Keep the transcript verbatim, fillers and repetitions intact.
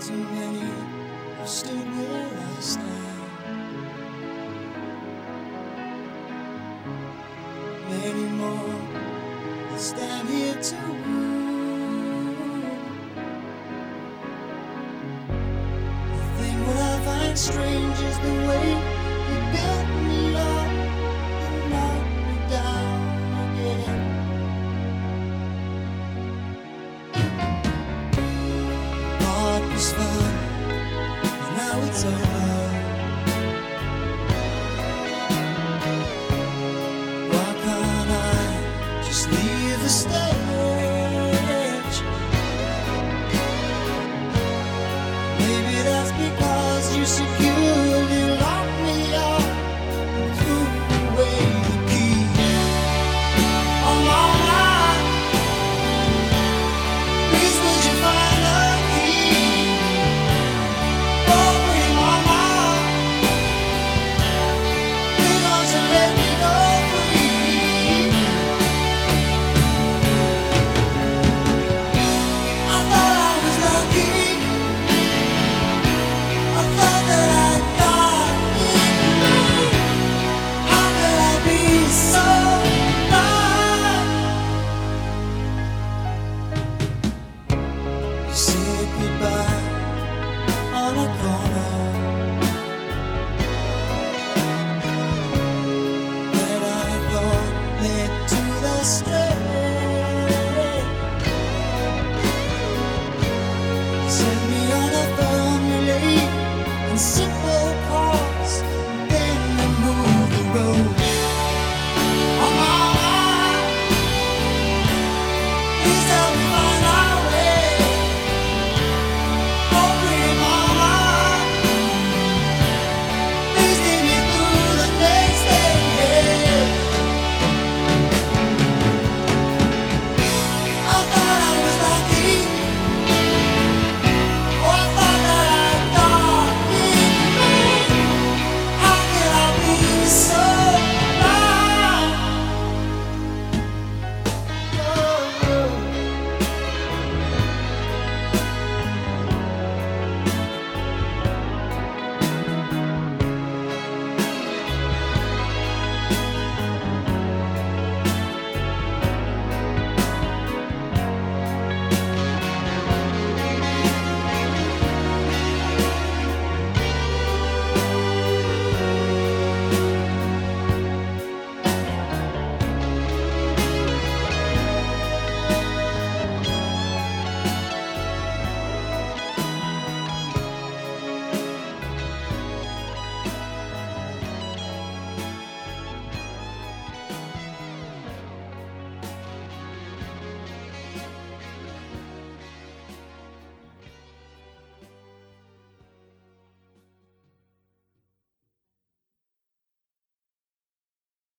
too many have stood where I stand. Many more will stand here too. The thing that I find strange is the way you built me up and knocked me down again. Thought it was fun, but now it's over. Why can't I just leave the stage? Maybe that's because you securely locked me up and threw away the key. Oh mama, please would you find a key for me, mama? Please won't you let me go free? I thought I was lucky. I thought that I got it made. How could I be so blind? You said goodbye on a corner that I thought led to the street.